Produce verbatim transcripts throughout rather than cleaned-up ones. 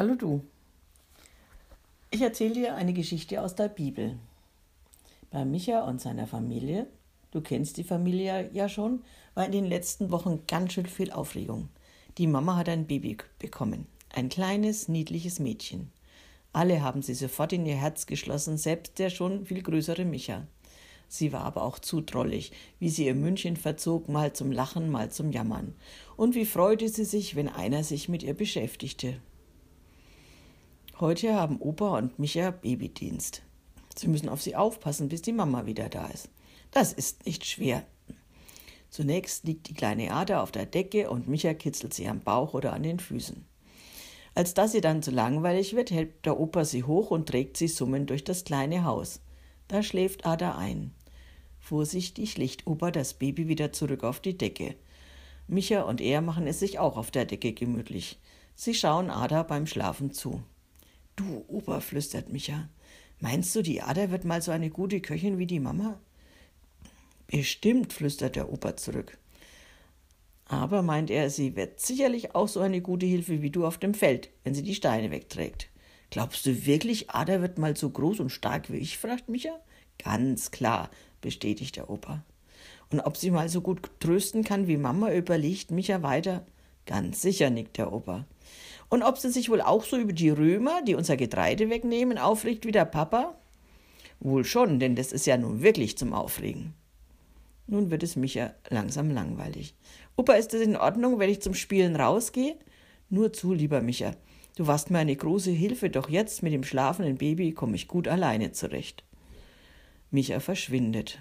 Hallo du. Ich erzähle dir eine Geschichte aus der Bibel. Bei Micha und seiner Familie, du kennst die Familie ja schon, war in den letzten Wochen ganz schön viel Aufregung. Die Mama hat ein Baby bekommen, ein kleines, niedliches Mädchen. Alle haben sie sofort in ihr Herz geschlossen, selbst der schon viel größere Micha. Sie war aber auch zu drollig, wie sie ihr Mündchen verzog, mal zum Lachen, mal zum Jammern. Und wie freute sie sich, wenn einer sich mit ihr beschäftigte. Heute haben Opa und Micha Babydienst. Sie müssen auf sie aufpassen, bis die Mama wieder da ist. Das ist nicht schwer. Zunächst liegt die kleine Ada auf der Decke und Micha kitzelt sie am Bauch oder an den Füßen. Als das ihr dann zu langweilig wird, hält der Opa sie hoch und trägt sie summend durch das kleine Haus. Da schläft Ada ein. Vorsichtig legt Opa das Baby wieder zurück auf die Decke. Micha und er machen es sich auch auf der Decke gemütlich. Sie schauen Ada beim Schlafen zu. »Du, Opa«, flüstert Micha, »meinst du, die Ada wird mal so eine gute Köchin wie die Mama?« »Bestimmt«, flüstert der Opa zurück. »Aber«, meint er, »sie wird sicherlich auch so eine gute Hilfe wie du auf dem Feld, wenn sie die Steine wegträgt.« »Glaubst du wirklich, Ada wird mal so groß und stark wie ich?«, fragt Micha. »Ganz klar«, bestätigt der Opa. »Und ob sie mal so gut trösten kann wie Mama«, überlegt Micha weiter. »Ganz sicher«, nickt der Opa. »Und ob sie sich wohl auch so über die Römer, die unser Getreide wegnehmen, aufregt wie der Papa?« »Wohl schon, denn das ist ja nun wirklich zum Aufregen.« Nun wird es Micha langsam langweilig. »Opa, ist es in Ordnung, wenn ich zum Spielen rausgehe?« »Nur zu, lieber Micha. Du warst mir eine große Hilfe, doch jetzt mit dem schlafenden Baby komme ich gut alleine zurecht.« Micha verschwindet.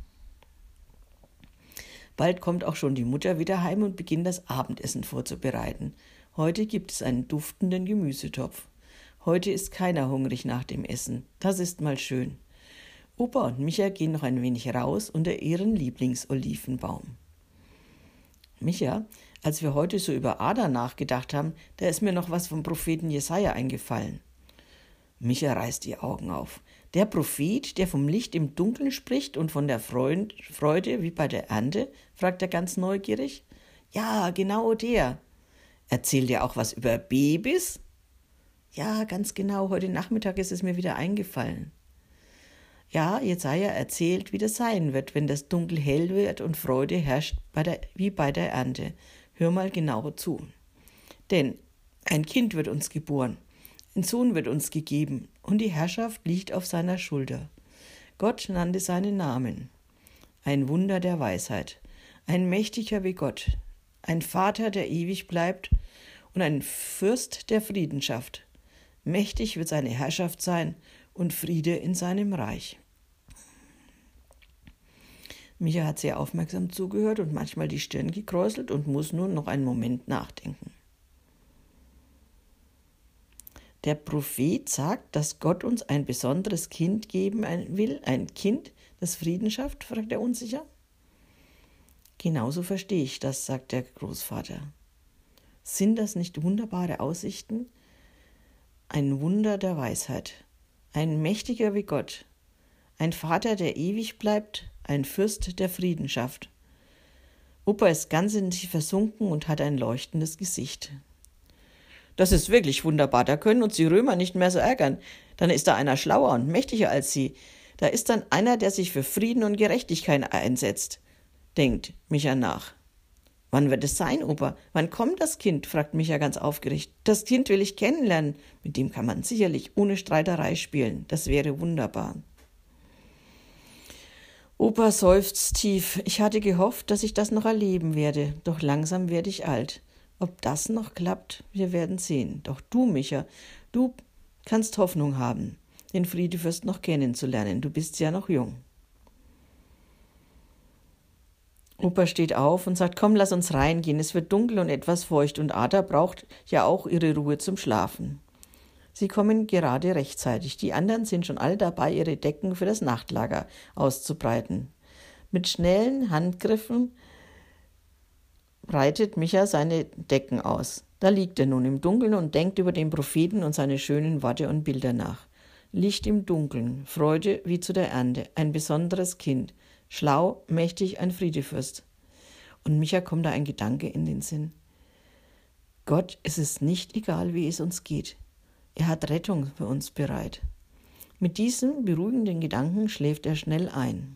Bald kommt auch schon die Mutter wieder heim und beginnt das Abendessen vorzubereiten. Heute gibt es einen duftenden Gemüsetopf. Heute ist keiner hungrig nach dem Essen. Das ist mal schön. Opa und Micha gehen noch ein wenig raus unter ihren Lieblingsolivenbaum. Micha, als wir heute so über Ada nachgedacht haben, da ist mir noch was vom Propheten Jesaja eingefallen. Micha reißt die Augen auf. Der Prophet, der vom Licht im Dunkeln spricht und von der Freund, Freude wie bei der Ernte, fragt er ganz neugierig. Ja, genau der. Erzählt er auch was über Babys? Ja, ganz genau, heute Nachmittag ist es mir wieder eingefallen. Ja, Jesaja erzählt, wie das sein wird, wenn das Dunkel hell wird und Freude herrscht bei der, wie bei der Ernte. Hör mal genau zu. Denn ein Kind wird uns geboren, ein Sohn wird uns gegeben und die Herrschaft liegt auf seiner Schulter. Gott nannte seinen Namen. Ein Wunder der Weisheit, ein Mächtiger wie Gott, ein Vater, der ewig bleibt und ein Fürst der Frieden schafft. Mächtig wird seine Herrschaft sein und Friede in seinem Reich. Micha hat sehr aufmerksam zugehört und manchmal die Stirn gekräuselt und muss nun noch einen Moment nachdenken. Der Prophet sagt, dass Gott uns ein besonderes Kind geben will, ein Kind, das Frieden schafft, fragt er unsicher. Genauso verstehe ich das, sagt der Großvater. Sind das nicht wunderbare Aussichten? Ein Wunder der Weisheit, ein Mächtiger wie Gott, ein Vater, der ewig bleibt, ein Fürst, der Frieden schafft. Opa ist ganz in sich versunken und hat ein leuchtendes Gesicht. Das ist wirklich wunderbar, da können uns die Römer nicht mehr so ärgern. Dann ist da einer schlauer und mächtiger als sie. Da ist dann einer, der sich für Frieden und Gerechtigkeit einsetzt, denkt Micha nach. Wann wird es sein, Opa? Wann kommt das Kind? Fragt Micha ganz aufgeregt. Das Kind will ich kennenlernen. Mit dem kann man sicherlich ohne Streiterei spielen. Das wäre wunderbar. Opa seufzt tief. Ich hatte gehofft, dass ich das noch erleben werde. Doch langsam werde ich alt. Ob das noch klappt, wir werden sehen. Doch du, Micha, du kannst Hoffnung haben, den Friedefürst noch kennenzulernen. Du bist ja noch jung. Opa steht auf und sagt, komm, lass uns reingehen. Es wird dunkel und etwas feucht und Ada braucht ja auch ihre Ruhe zum Schlafen. Sie kommen gerade rechtzeitig. Die anderen sind schon alle dabei, ihre Decken für das Nachtlager auszubreiten. Mit schnellen Handgriffen breitet Micha seine Decken aus. Da liegt er nun im Dunkeln und denkt über den Propheten und seine schönen Worte und Bilder nach. Licht im Dunkeln, Freude wie zu der Ernte, ein besonderes Kind, schlau, mächtig, ein Friedefürst. Und Micha kommt da ein Gedanke in den Sinn. Gott ist es nicht egal, wie es uns geht. Er hat Rettung für uns bereit. Mit diesen beruhigenden Gedanken schläft er schnell ein.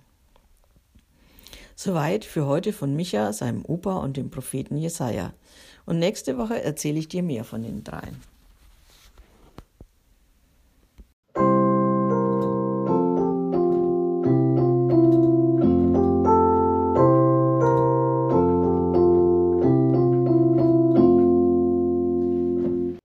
Soweit für heute von Micha, seinem Opa und dem Propheten Jesaja. Und nächste Woche erzähle ich dir mehr von den dreien.